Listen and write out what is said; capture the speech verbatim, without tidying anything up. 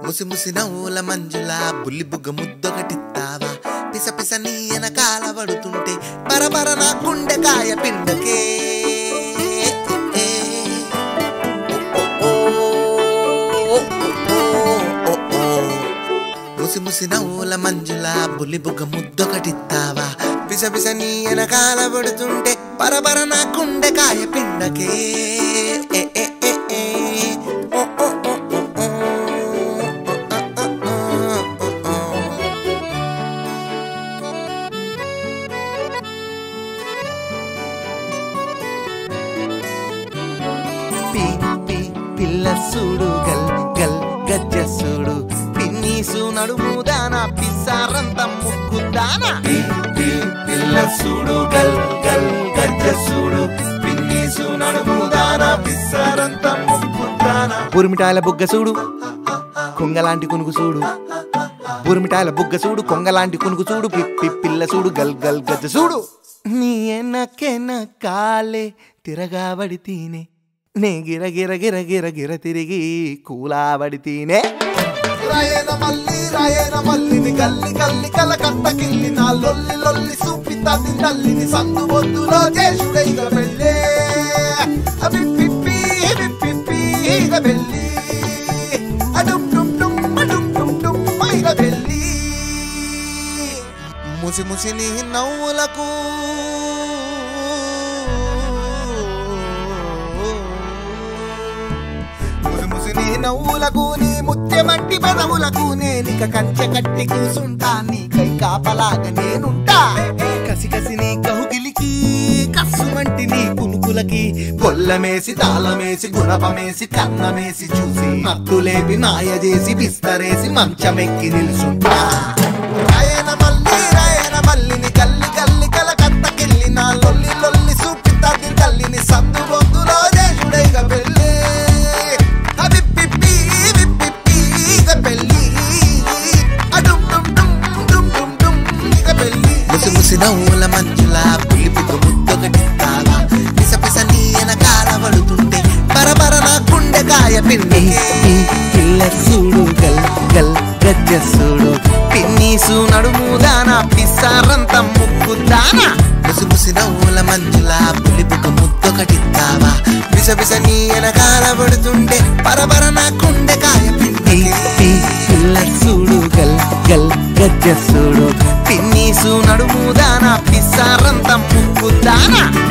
ముసి ముసి నవ్వుల మంజుల బుల్లి బుగ్గ ముద్దొకటిత్తావా పిస పిస నీ వెనకాల పడుతుంటే పరపర నా గుండెకాయ పిండకే ముసి ముసి నవ్వుల మంజుల బుల్లి బుగ్గ ముద్దొకటిత్తావా పిస పిస నీ వెనకాల పడుతుంటే పరపర నా గుండెకాయ పిండకే పిల్ల సూడు గల్ గల్ గజ్జ సూడు పిన్నీసు నడుముదానా పిసారంత ముక్కుదానా పిల్ల సూడు గల్ గల్ గజ్జ సూడు పిన్నీసు నడుముదానా పిసారంత ముక్కుదానా బురిమిటాయల బుగ్గ సూడు కొంగలాంటి కునుకు సూడు బురిమిటాయల బుగ్గ సూడు కొంగలాంటి కునుకు సూడు పిప్పి పిల్ల సూడు గల్ గల్ గజ్జ సూడు నీ ఎనకెన కాలే తిరగాబడి తీనే నే గిర గిర గిర గిర గిర తిరిగి కూలాబడి తీనే రాయన మల్లి రాయన మల్లిని గల్లి గల్లి కల కట్ట కిల్లి నా లొల్లి లొల్లి సూపితా తిన్నల్లిని సందు బొద్దులో చేసుడే ఇక పెళ్ళే అవి పిప్పి పిప్పి ఇక పెళ్ళి అడుం డుం డుం అడుం డుం డుం ఇక పెళ్ళి ముసి ముసి నీ నవ్వులకు నీ నవ్వులకు నీ ముత్యమంటి పెదవులకు నేనిక కంచె కట్టి కూసుంటా నీకై కాపలాగా నేనుంటా కసి కసి నీ కౌగిలికి కస్సుమంటి నీ కునుకులకి కొల్లమేసి తాళమేసి గుణపమేసి కన్నమేసి చూసి నత్తులేపి నాయ చేసి బిస్తరేసి మంచమెక్కి నిలుసుంటా రాయన మల్లి రాయన మల్లిని గల్లి గల్లి కల కట్టకెళ్ళి నా లొల్లి లొల్లి సూపితా గల్లిని సందు బొద్దులో చేసుడైగ పెళ్ళి నవ్వుల మంజుల పులి బుగ్గ ముద్దొకటిత్తావా పిస పిస నీ వెనకాల పడుతుంటే పరపర నా గుండెకాయ పిండి పిల్ల సూడు గల్ గల్ గజ్జ సూడు పిన్నీసు నడుముదానా పిసారంత ముక్కుదానా ముసి ముసి నవ్వుల మంజుల పులి బుగ్గ ముద్దొకటిత్తావా పిస పిస నీ వెనకాల పడుతుంటే పరపర నా గుండెకాయ పిండి పిల్ల సూడు గల్ గల్ గజ్జ సూడు పిన్నీసు నడుముదానా పిసారంత ముక్కుదానా